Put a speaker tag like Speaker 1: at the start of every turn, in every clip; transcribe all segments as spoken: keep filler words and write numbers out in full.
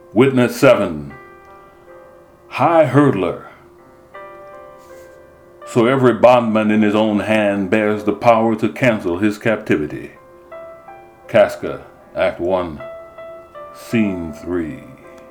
Speaker 1: Witness seven. High hurdler. So every bondman in his own hand bears the power to cancel his captivity. Casca, Act one, Scene three.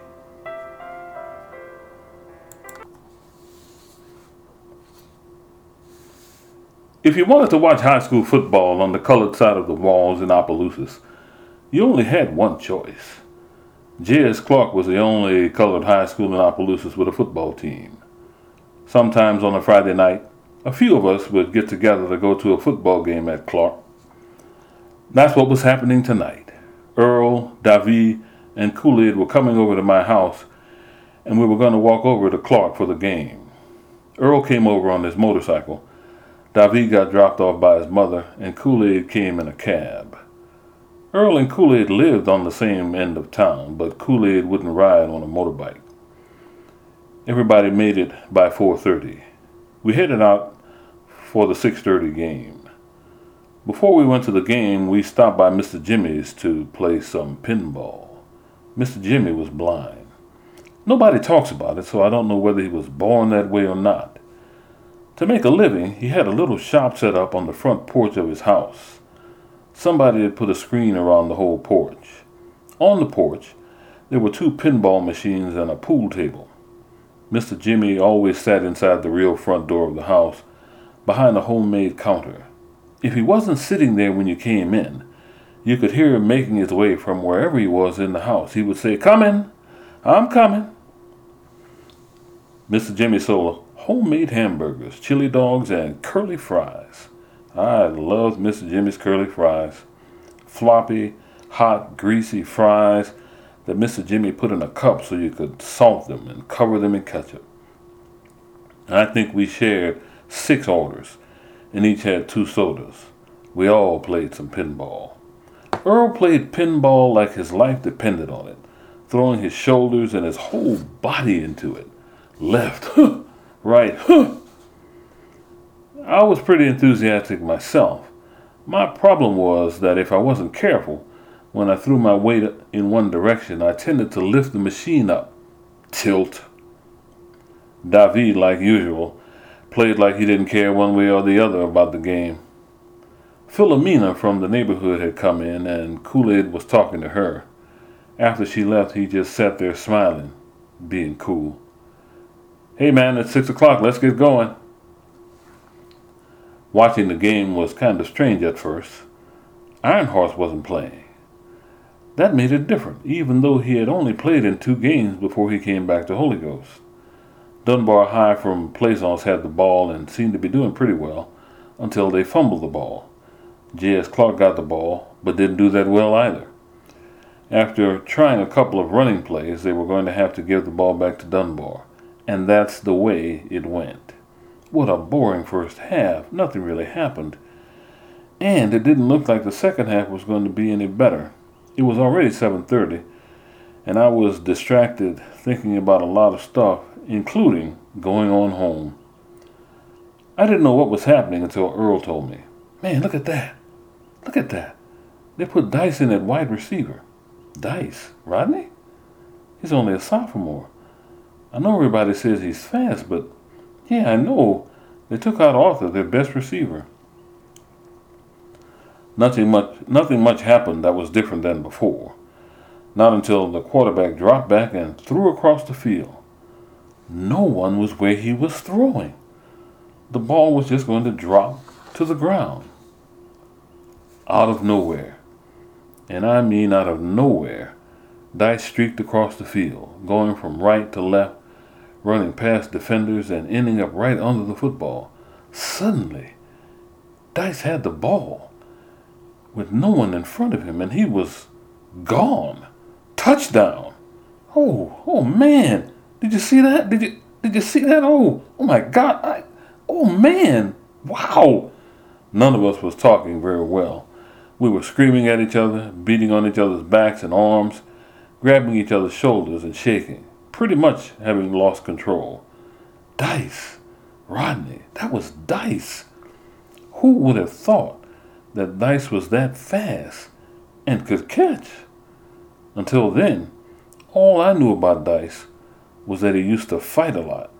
Speaker 1: If you wanted to watch high school football on the colored side of the walls in Opelousas, you only had one choice. J S. Clark was the only colored high school in Opelousas with a football team. Sometimes on a Friday night, a few of us would get together to go to a football game at Clark. That's what was happening tonight. Earl, David, and Kool-Aid were coming over to my house, and we were going to walk over to Clark for the game. Earl came over on his motorcycle. David got dropped off by his mother, and Kool-Aid came in a cab. Earl and Kool-Aid lived on the same end of town, but Kool-Aid wouldn't ride on a motorbike. Everybody made it by four thirty. We headed out for the six thirty game. Before we went to the game, we stopped by Mister Jimmy's to play some pinball. Mister Jimmy was blind. Nobody talks about it, so I don't know whether he was born that way or not. To make a living, he had a little shop set up on the front porch of his house. Somebody had put a screen around the whole porch. On the porch, there were two pinball machines and a pool table. Mister Jimmy always sat inside the real front door of the house, behind a homemade counter. If he wasn't sitting there when you came in, you could hear him making his way from wherever he was in the house. He would say, "Coming, I'm coming." Mister Jimmy sold homemade hamburgers, chili dogs, and curly fries. I loved Mister Jimmy's curly fries. Floppy, hot, greasy fries that Mister Jimmy put in a cup so you could salt them and cover them in ketchup. I think we shared six orders, and each had two sodas. We all played some pinball. Earl played pinball like his life depended on it, throwing his shoulders and his whole body into it. Left, huh, right, huh. I was pretty enthusiastic myself. My problem was that if I wasn't careful, when I threw my weight in one direction, I tended to lift the machine up. Tilt. David, like usual, played like he didn't care one way or the other about the game. Philomena from the neighborhood had come in, and Kool-Aid was talking to her. After she left, he just sat there smiling, being cool. "Hey man, it's six o'clock, let's get going." Watching the game was kind of strange at first. Ironhorse wasn't playing. That made it different, even though he had only played in two games before he came back to Holy Ghost. Dunbar High from Plaisance had the ball and seemed to be doing pretty well until they fumbled the ball. J S. Clark got the ball, but didn't do that well either. After trying a couple of running plays, they were going to have to give the ball back to Dunbar, and that's the way it went. What a boring first half. Nothing really happened. And it didn't look like the second half was going to be any better. It was already seven thirty, and I was distracted thinking about a lot of stuff, including going on home. I didn't know what was happening until Earl told me. "Man, look at that. Look at that. They put Dice in at wide receiver." "Dice? Rodney? He's only a sophomore. I know everybody says he's fast, but yeah, I know. They took out Arthur, their best receiver." Nothing much, nothing much happened that was different than before. Not until the quarterback dropped back and threw across the field. No one was where he was throwing. The ball was just going to drop to the ground. Out of nowhere, and I mean out of nowhere, Dice streaked across the field, going from right to left, running past defenders and ending up right under the football. Suddenly, Dice had the ball with no one in front of him, and he was gone. Touchdown. Oh, oh man. Did you see that? Did you did you see that? Oh, oh my God. I, oh man. Wow. None of us was talking very well. We were screaming at each other, beating on each other's backs and arms, grabbing each other's shoulders and shaking, pretty much having lost control. Dice. Rodney. That was Dice. Who would have thought that Dice was that fast and could catch? Until then, All I knew about Dice was that he used to fight a lot.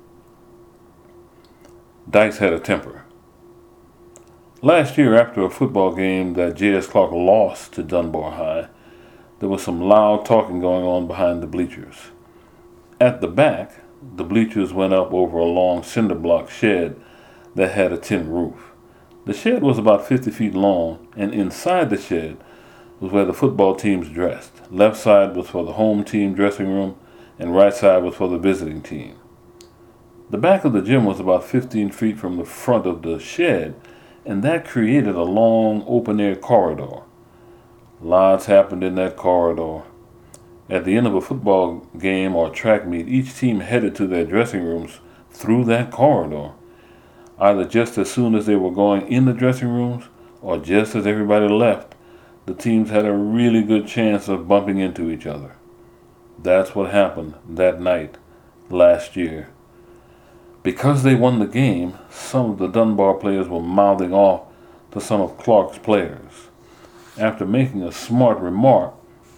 Speaker 1: Dice had a temper. Last year, after a football game that J S. Clark lost to Dunbar High, there was some loud talking going on behind the bleachers. At the back, the bleachers went up over a long cinder block shed that had a tin roof. The shed was about fifty feet long, and inside the shed was where the football teams dressed. Left side was for the home team dressing room, and right side was for the visiting team. The back of the gym was about fifteen feet from the front of the shed, and that created a long open-air corridor. Lots happened in that corridor. At the end of a football game or track meet, each team headed to their dressing rooms through that corridor, either just as soon as they were going in the dressing rooms or just as everybody left. The teams had a really good chance of bumping into each other. That's what happened that night last year. Because they won the game, some of the Dunbar players were mouthing off to some of Clark's players. After making a smart remark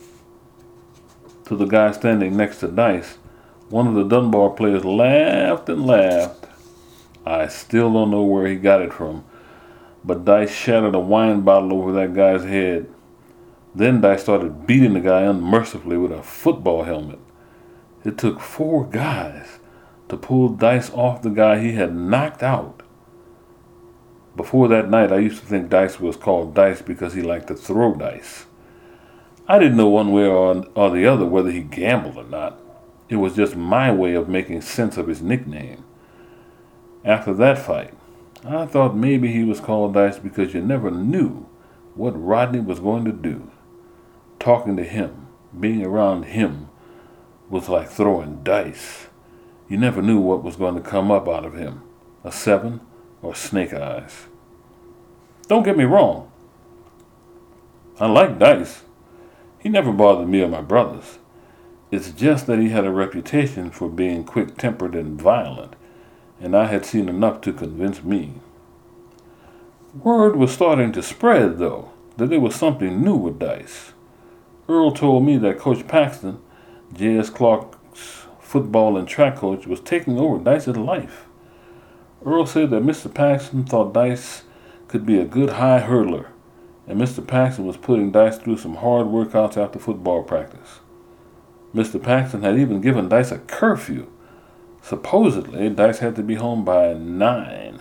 Speaker 1: to the guy standing next to Dice, one of the Dunbar players laughed and laughed. I still don't know where he got it from, but Dice shattered a wine bottle over that guy's head. Then Dice started beating the guy unmercifully with a football helmet. It took four guys to pull Dice off the guy he had knocked out. Before that night, I used to think Dice was called Dice because he liked to throw dice. I didn't know one way or, or the other whether he gambled or not. It was just my way of making sense of his nickname. After that fight, I thought maybe he was called Dice because you never knew what Rodney was going to do. Talking to him, being around him, was like throwing dice. You never knew what was going to come up out of him, a seven or snake eyes. Don't get me wrong. I like Dice. He never bothered me or my brothers. It's just that he had a reputation for being quick-tempered and violent, and I had seen enough to convince me. Word was starting to spread, though, that there was something new with Dice. Earl told me that Coach Paxton, J S. Clark's football and track coach, was taking over Dice's life. Earl said that Mister Paxton thought Dice could be a good high hurdler, and Mister Paxton was putting Dice through some hard workouts after football practice. Mister Paxton had even given Dice a curfew. Supposedly, Dice had to be home by nine.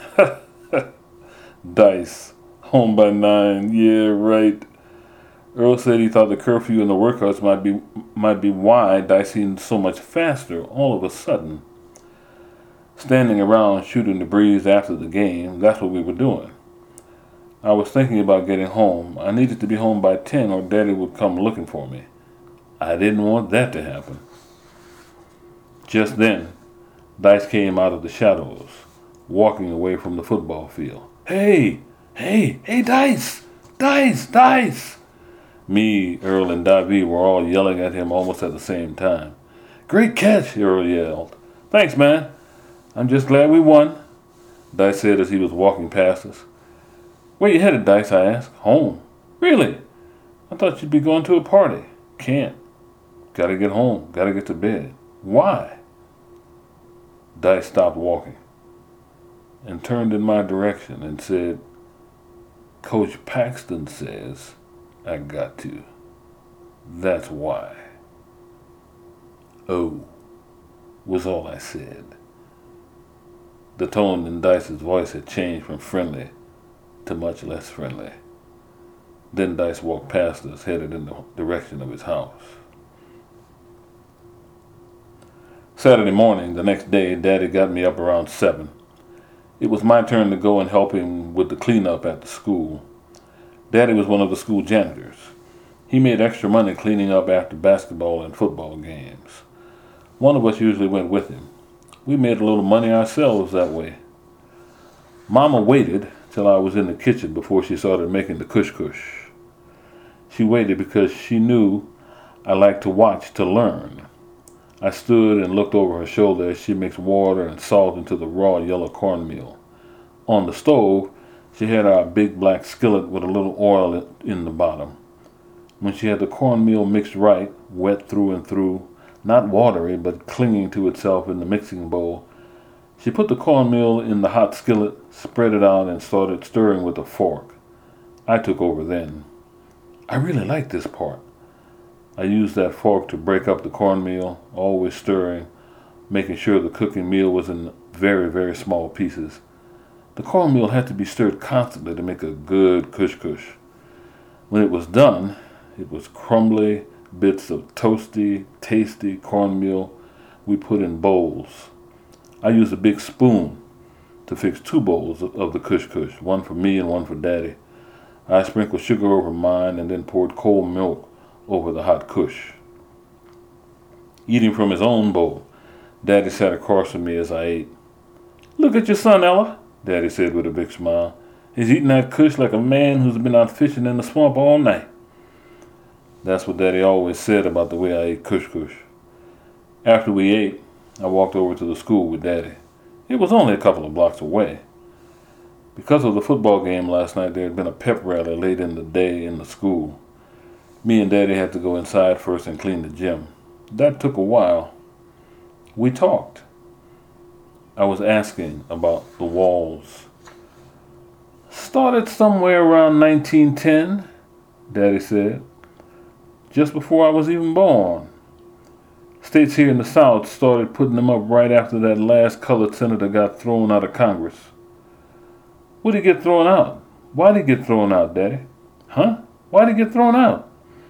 Speaker 1: Dice, home by nine, yeah, right. Earl said he thought the curfew and the workouts might be might be why Dice seemed so much faster all of a sudden. Standing around shooting the breeze after the game, that's what we were doing. I was thinking about getting home. I needed to be home by ten or Daddy would come looking for me. I didn't want that to happen. Just then, Dice came out of the shadows, walking away from the football field. Hey, hey, hey, Dice, Dice, Dice! Me, Earl, and Davy were all yelling at him almost at the same time. Great catch, Earl yelled. Thanks, man. I'm just glad we won, Dice said as he was walking past us. Where you headed, Dice? I asked. Home. Really? I thought you'd be going to a party. Can't. Gotta get home. Gotta get to bed. Why? Dice stopped walking and turned in my direction and said, Coach Paxton says I got to. That's why. Oh, was all I said. The tone in Dice's voice had changed from friendly to much less friendly. Then Dice walked past us, headed in the direction of his house. Saturday morning, the next day, Daddy got me up around seven. It was my turn to go and help him with the cleanup at the school. Daddy was one of the school janitors. He made extra money cleaning up after basketball and football games. One of us usually went with him. We made a little money ourselves that way. Mama waited till I was in the kitchen before she started making the kush-kush. She waited because she knew I liked to watch to learn. I stood and looked over her shoulder as she mixed water and salt into the raw yellow cornmeal. On the stove, she had our big black skillet with a little oil in the bottom. When she had the cornmeal mixed right, wet through and through, not watery, but clinging to itself in the mixing bowl, she put the cornmeal in the hot skillet, spread it out, and started stirring with a fork. I took over then. I really liked this part. I used that fork to break up the cornmeal, always stirring, making sure the cooking meal was in very, very small pieces. The cornmeal had to be stirred constantly to make a good kush-kush. When it was done, it was crumbly bits of toasty, tasty cornmeal we put in bowls. I used a big spoon to fix two bowls of the kush-kush, one for me and one for Daddy. I sprinkled sugar over mine and then poured cold milk over the hot kush. Eating from his own bowl, Daddy sat across from me as I ate. "Look at your son, Ella," Daddy said with a big smile. "He's eating that kush like a man who's been out fishing in the swamp all night." That's what Daddy always said about the way I ate kush kush. After we ate, I walked over to the school with Daddy. It was only a couple of blocks away. Because of the football game last night, there had been a pep rally late in the day in the school. Me and Daddy had to go inside first and clean the gym. That took a while. We talked. I was asking about the walls. "Started somewhere around nineteen ten, Daddy said. "Just before I was even born. States here in the South started putting them up right after that last colored senator got thrown out of Congress." "What did he get thrown out? Why did he get thrown out, Daddy?" "Huh? Why did he get thrown out?"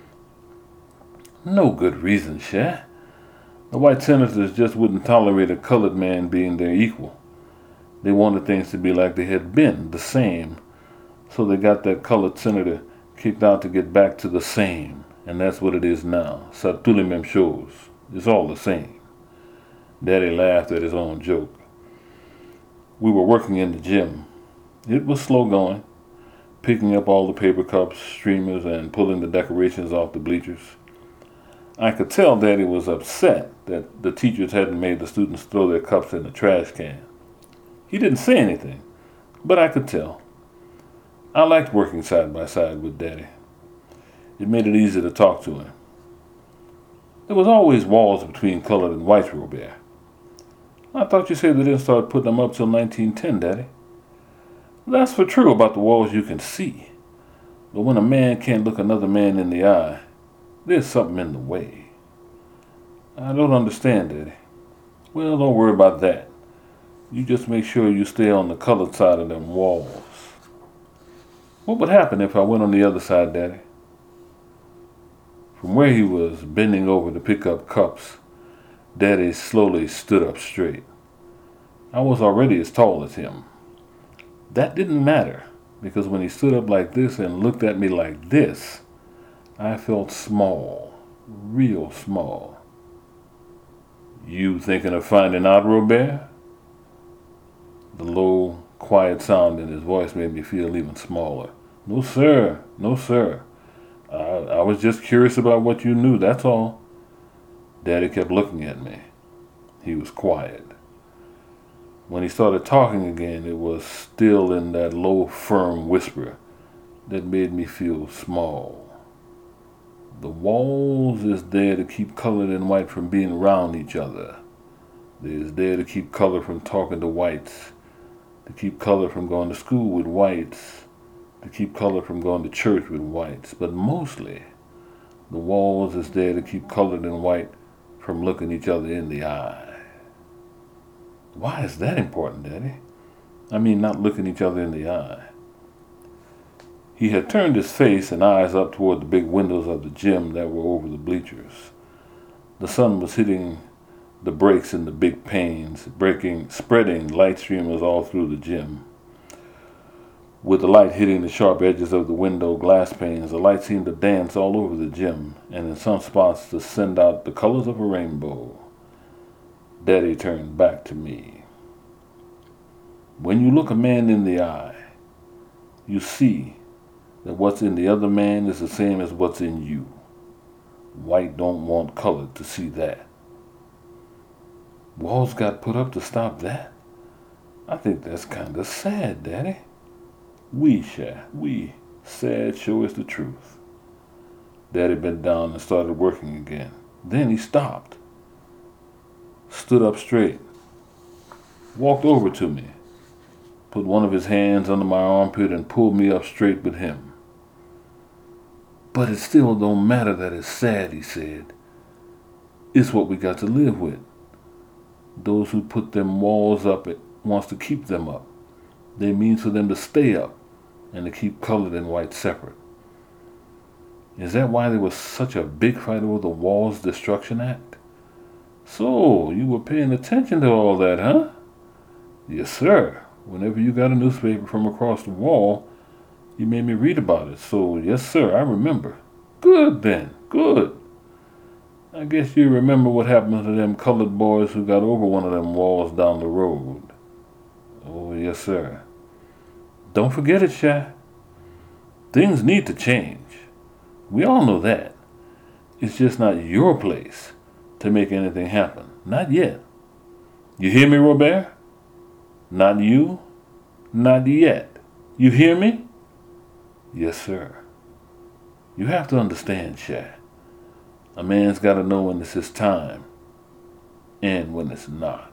Speaker 1: "No good reason, Sha. The white senators just wouldn't tolerate a colored man being their equal. They wanted things to be like they had been, the same. So they got that colored senator kicked out to get back to the same. And that's what it is now. Ça tous les mêmes choses. It's all the same." Daddy laughed at his own joke. We were working in the gym. It was slow going, picking up all the paper cups, streamers, and pulling the decorations off the bleachers. I could tell Daddy was upset that the teachers hadn't made the students throw their cups in the trash can. He didn't say anything, but I could tell. I liked working side by side with Daddy. It made it easy to talk to him. There was always walls between colored and white, Robert. "I thought you said they didn't start putting them up till nineteen ten, Daddy." "That's for true about the walls you can see. But when a man can't look another man in the eye, there's something in the way." "I don't understand, Daddy." "Well, don't worry about that. You just make sure you stay on the colored side of them walls." "What would happen if I went on the other side, Daddy?" From where he was bending over to pick up cups, Daddy slowly stood up straight. I was already as tall as him. That didn't matter, because when he stood up like this and looked at me like this, I felt small, real small. "You thinking of finding out, Robert?" The low, quiet sound in his voice made me feel even smaller. "No, sir. No, sir. I, I was just curious about what you knew, that's all." Daddy kept looking at me. He was quiet. When he started talking again, it was still in that low, firm whisper that made me feel small. "The walls is there to keep colored and white from being around each other. They is there to keep color from talking to whites, to keep color from going to school with whites, to keep color from going to church with whites. But mostly, the walls is there to keep colored and white from looking each other in the eye." "Why is that important, Daddy?" "I mean, not looking each other in the eye." He had turned his face and eyes up toward the big windows of the gym that were over the bleachers. The sun was hitting the breaks in the big panes, breaking, spreading light streamers all through the gym. With the light hitting the sharp edges of the window glass panes, the light seemed to dance all over the gym, and in some spots to send out the colors of a rainbow. Daddy turned back to me. "When you look a man in the eye, you see that what's in the other man is the same as what's in you. White don't want colored to see that." "Walls got put up to stop that? I think that's kind of sad, Daddy." "We, Sha, we. Sad sure is the truth." Daddy bent down and started working again. Then he stopped, stood up straight, walked over to me, put one of his hands under my armpit and pulled me up straight with him. "But it still don't matter that it's sad," he said. "It's what we got to live with. Those who put them walls up it wants to keep them up. They means for them to stay up and to keep colored and white separate. Is that why there was such a big fight over the Walls Destruction Act? So, you were paying attention to all that, huh?" "Yes, sir. Whenever you got a newspaper from across the wall, you made me read about it. So, yes, sir, I remember." "Good, then. Good. I guess you remember what happened to them colored boys who got over one of them walls down the road." "Oh, yes, sir." "Don't forget it, Shy. Things need to change. We all know that. It's just not your place to make anything happen. Not yet. You hear me, Robert? Not you. Not yet. You hear me?" "Yes, sir." You have to understand, Shy. A man's got to know when it's his time and when it's not.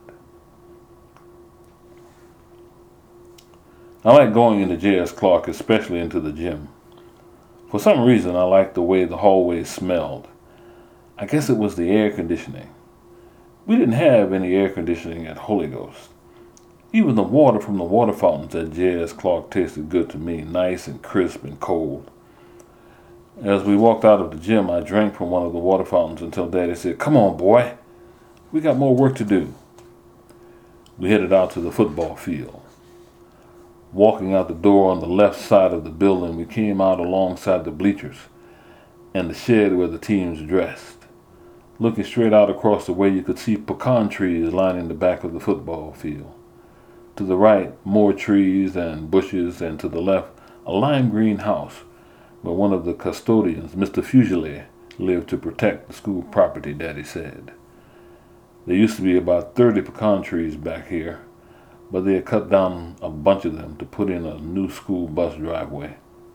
Speaker 1: I like going into J S Clark, especially into the gym. For some reason, I liked the way the hallways smelled. I guess it was the air conditioning. We didn't have any air conditioning at Holy Ghost. Even the water from the water fountains at J S Clark tasted good to me, nice and crisp and cold. As we walked out of the gym, I drank from one of the water fountains until Daddy said, "Come on, boy. We got more work to do." We headed out to the football field. Walking out the door on the left side of the building, we came out alongside the bleachers and the shed where the teams dressed. Looking straight out across the way, you could see pecan trees lining the back of the football field. To the right, more trees and bushes, and to the left, a lime green house where one of the custodians, Mister Fugile, lived to protect the school property, Daddy said. There used to be about thirty pecan trees back here, but they had cut down a bunch of them to put in a new school bus driveway.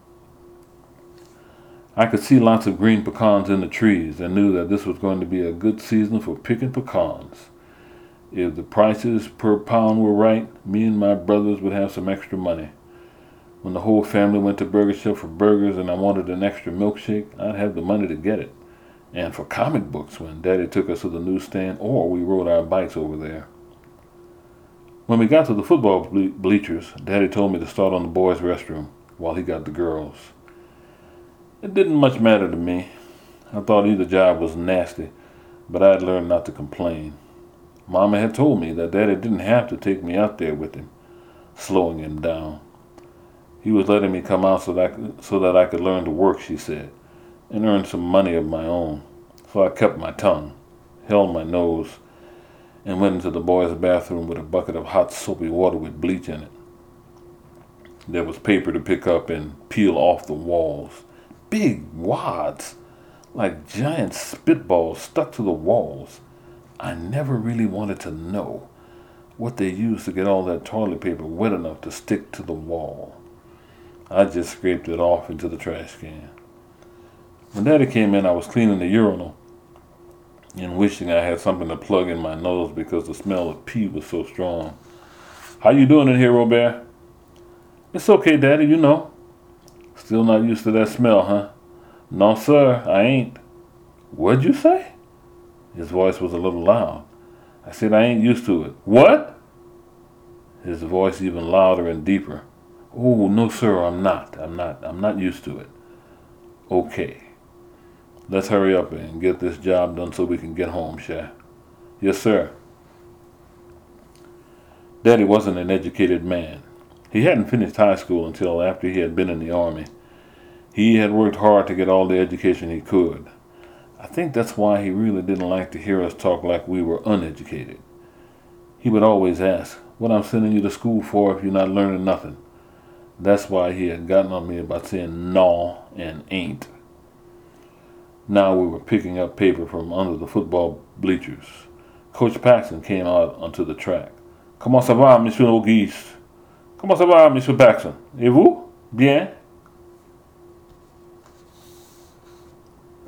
Speaker 1: I could see lots of green pecans in the trees and knew that this was going to be a good season for picking pecans. If the prices per pound were right, me and my brothers would have some extra money. When the whole family went to Burger Shop for burgers and I wanted an extra milkshake, I'd have the money to get it. And for comic books when Daddy took us to the newsstand or we rode our bikes over there. When we got to the football ble- bleachers, Daddy told me to start on the boys' restroom while he got the girls. It didn't much matter to me. I thought either job was nasty, but I'd learned not to complain. Mama had told me that Daddy didn't have to take me out there with him, slowing him down. He was letting me come out so that, I could, so that I could learn to work, she said, and earn some money of my own. So I kept my tongue, held my nose, and went into the boys' bathroom with a bucket of hot soapy water with bleach in it. There was paper to pick up and peel off the walls. Big wads, like giant spitballs stuck to the walls. I never really wanted to know what they used to get all that toilet paper wet enough to stick to the wall. I just scraped it off into the trash can. When Daddy came in, I was cleaning the urinal and wishing I had something to plug in my nose because the smell of pee was so strong. "How you doing in here, Robert?" "It's okay, Daddy, you know." "Still not used to that smell, huh?" "No, sir, I ain't." "What'd you say?" His voice was a little loud. "I said I ain't used to it." "What?" His voice even louder and deeper. "Oh, no, sir, I'm not. I'm not. I'm not used to it." "Okay. Let's hurry up and get this job done so we can get home, Shay." "Yes, sir." Daddy wasn't an educated man. He hadn't finished high school until after he had been in the Army. He had worked hard to get all the education he could. I think that's why he really didn't like to hear us talk like we were uneducated. He would always ask, "What I'm sending you to school for if you're not learning nothing?" That's why he had gotten on me about saying "no" and "ain't." Now we were picking up paper from under the football bleachers. Coach Paxson came out onto the track. "Comment ça va, Monsieur Auguste?" "Comment ça va, Monsieur Paxson? Et vous? Bien?"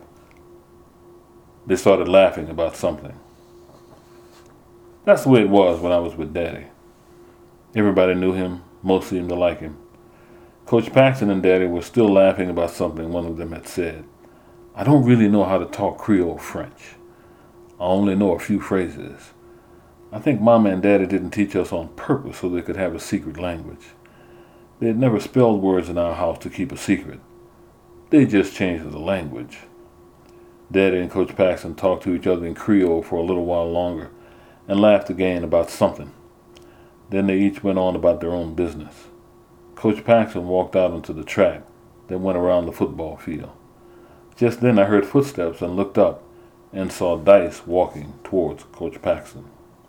Speaker 1: They started laughing about something. That's the way it was when I was with Daddy. Everybody knew him. Most seemed to like him. Coach Paxson and Daddy were still laughing about something one of them had said. I don't really know how to talk Creole French. I only know a few phrases. I think Mama and Daddy didn't teach us on purpose so they could have a secret language. They had never spelled words in our house to keep a secret. They just changed the language. Daddy and Coach Paxson talked to each other in Creole for a little while longer and laughed again about something. Then they each went on about their own business. Coach Paxson walked out onto the track, then went around the football field. Just then I heard footsteps and looked up and saw Dice walking towards Coach Paxson.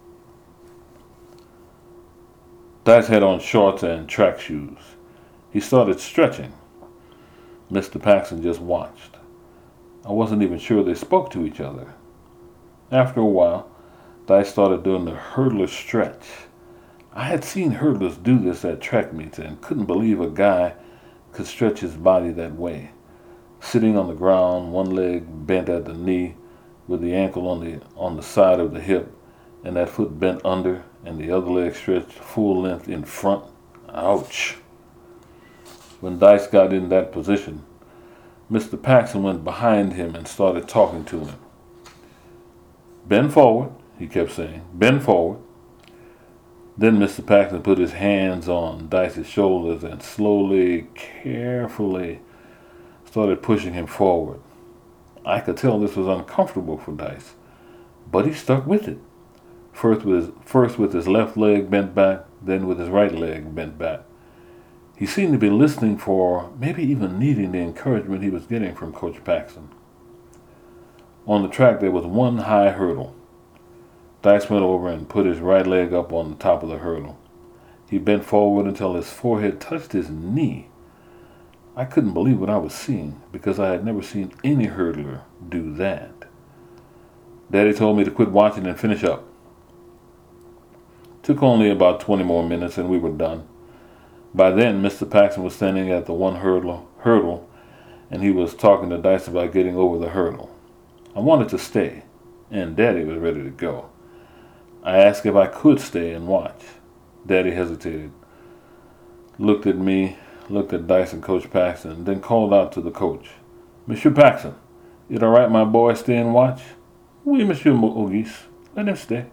Speaker 1: Dice had on shorts and track shoes. He started stretching. Mister Paxson just watched. I wasn't even sure they spoke to each other. After a while, Dice started doing the hurdler stretch. I had seen hurdlers do this at track meets and couldn't believe a guy could stretch his body that way. Sitting on the ground, one leg bent at the knee, with the ankle on the on the side of the hip, and that foot bent under, and the other leg stretched full length in front. Ouch. When Dice got in that position, Mister Paxson went behind him and started talking to him. Bend forward, he kept saying. Bend forward. Then Mister Paxson put his hands on Dice's shoulders and slowly, carefully started pushing him forward. I could tell this was uncomfortable for Dice, but he stuck with it. First with his, first with his left leg bent back, then with his right leg bent back. He seemed to be listening for, maybe even needing the encouragement he was getting from Coach Paxson. On the track there was one high hurdle. Dice went over and put his right leg up on the top of the hurdle. He bent forward until his forehead touched his knee. I couldn't believe what I was seeing because I had never seen any hurdler do that. Daddy told me to quit watching and finish up. Took only about twenty more minutes and we were done. By then, Mister Paxson was standing at the one hurdle, hurdle and he was talking to Dice about getting over the hurdle. I wanted to stay, and Daddy was ready to go. I asked if I could stay and watch. Daddy hesitated, looked at me, looked at Dice and Coach Paxson, then called out to the coach. Monsieur Paxson, it all right my boy stay and watch? Oui, Monsieur Auguste. Let him stay.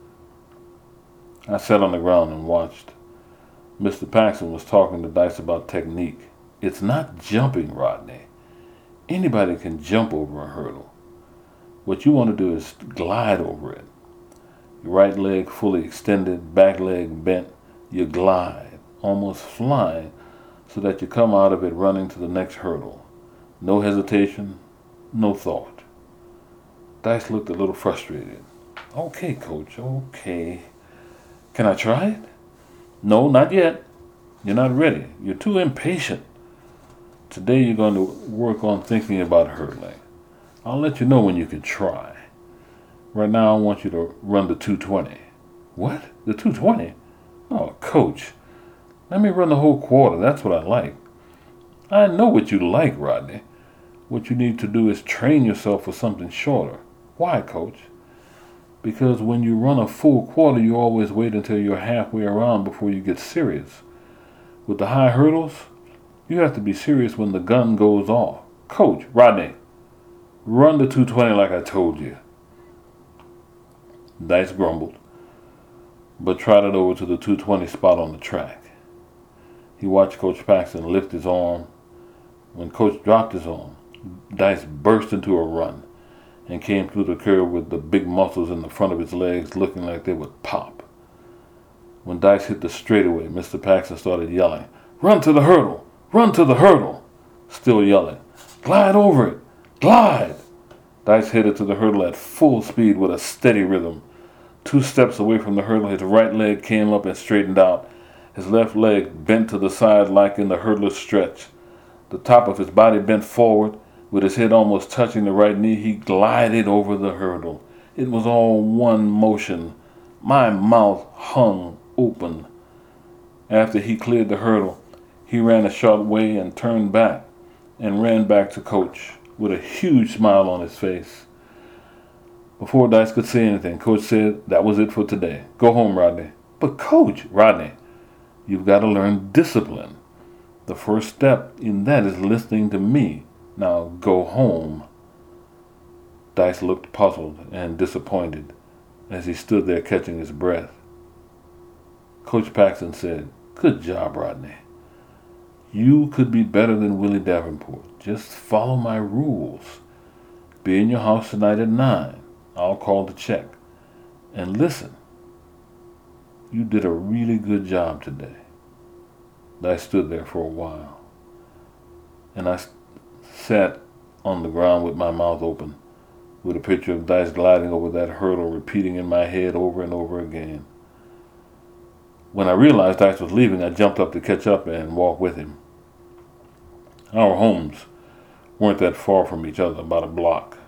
Speaker 1: I sat on the ground and watched. Mister Paxson was talking to Dice about technique. It's not jumping, Rodney. Anybody can jump over a hurdle. What you want to do is glide over it. Your right leg fully extended, back leg bent. You glide, almost flying, so that you come out of it running to the next hurdle. No hesitation, no thought. Dice looked a little frustrated. Okay, coach, okay. Can I try it? No, not yet. You're not ready. You're too impatient. Today you're going to work on thinking about hurdling. I'll let you know when you can try. Right now I want you to run the two twenty. What? The two twenty? Oh, coach. Let me run the whole quarter. That's what I like. I know what you like, Rodney. What you need to do is train yourself for something shorter. Why, coach? Because when you run a full quarter, you always wait until you're halfway around before you get serious. With the high hurdles, you have to be serious when the gun goes off. Coach, Rodney, run the two twenty like I told you. Dice grumbled, but trotted over to the two twenty spot on the track. He watched Coach Paxson lift his arm. When Coach dropped his arm, Dice burst into a run and came through the curve with the big muscles in the front of his legs looking like they would pop. When Dice hit the straightaway, Mister Paxson started yelling, "Run to the hurdle! Run to the hurdle!" Still yelling, "Glide over it! Glide!" Dice headed to the hurdle at full speed with a steady rhythm. Two steps away from the hurdle, his right leg came up and straightened out. His left leg bent to the side like in the hurdler's stretch. The top of his body bent forward. With his head almost touching the right knee, he glided over the hurdle. It was all one motion. My mouth hung open. After he cleared the hurdle, he ran a short way and turned back and ran back to Coach with a huge smile on his face. Before Dice could say anything, Coach said that was it for today. Go home, Rodney. But Coach, Rodney, you've got to learn discipline. The first step in that is listening to me. Now go home. Dice looked puzzled and disappointed as he stood there catching his breath. Coach Paxson said, Good job, Rodney. You could be better than Willie Davenport. Just follow my rules. Be in your house tonight at nine. I'll call to check. And listen, you did a really good job today. I stood there for a while, and I sat on the ground with my mouth open, with a picture of Dice gliding over that hurdle repeating in my head over and over again. When I realized Dice was leaving, I jumped up to catch up and walk with him. Our homes weren't that far from each other, about a block.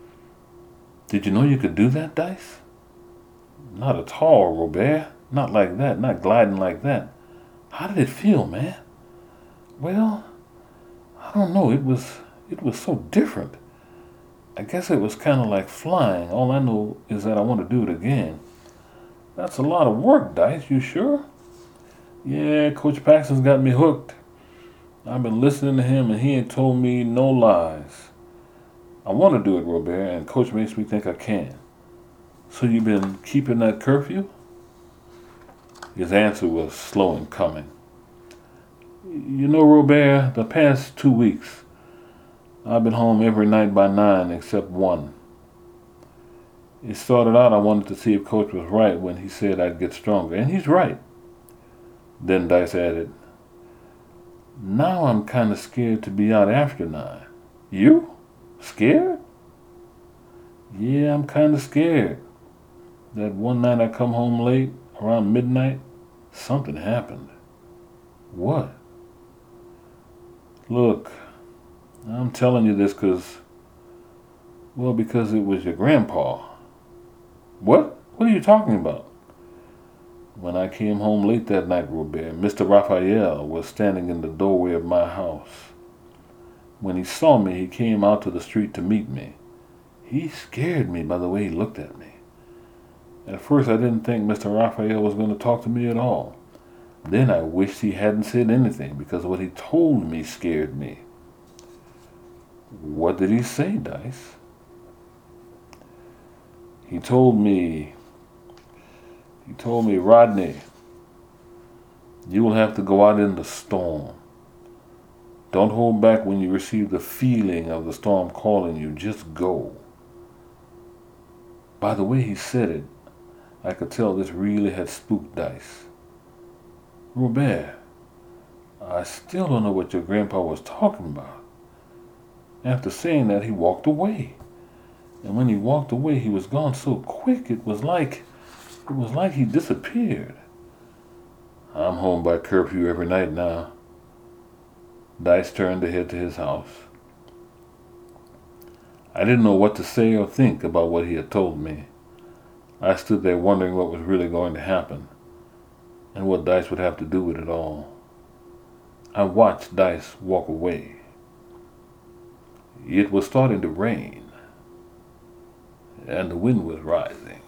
Speaker 1: Did you know you could do that, Dice? Not at all, Robert. Not like that, not gliding like that. How did it feel, man? Well, I don't know. It was it was so different. I guess it was kind of like flying. All I know is that I want to do it again. That's a lot of work, Dice. You sure? Yeah, Coach Paxson's got me hooked. I've been listening to him, and he ain't told me no lies. I want to do it, Robert, and Coach makes me think I can. So you've been keeping that curfew? His answer was slow in coming. You know, Robert, the past two weeks, I've been home every night by nine except one. It started out I wanted to see if Coach was right when he said I'd get stronger, and he's right. Then Dice added, Now I'm kind of scared to be out after nine. You? Scared? Yeah, I'm kind of scared. That one night I come home late, around midnight, something happened. What? Look, I'm telling you this because, well, because it was your grandpa. What? What are you talking about? When I came home late that night, Robert, Mister Raphael was standing in the doorway of my house. When he saw me, he came out to the street to meet me. He scared me by the way he looked at me. At first, I didn't think Mister Raphael was going to talk to me at all. Then I wished he hadn't said anything because what he told me scared me. What did he say, Dice? He told me, he told me, Rodney, you will have to go out in the storm. Don't hold back when you receive the feeling of the storm calling you. Just go. By the way he said it, I could tell this really had spooked Dice. Robert, I still don't know what your grandpa was talking about. After saying that, he walked away. And when he walked away, he was gone so quick, it was like, it was like he disappeared. I'm home by curfew every night now. Dice turned to head to his house. I didn't know what to say or think about what he had told me. I stood there wondering what was really going to happen and what Dice would have to do with it all. I watched Dice walk away. It was starting to rain, and the wind was rising.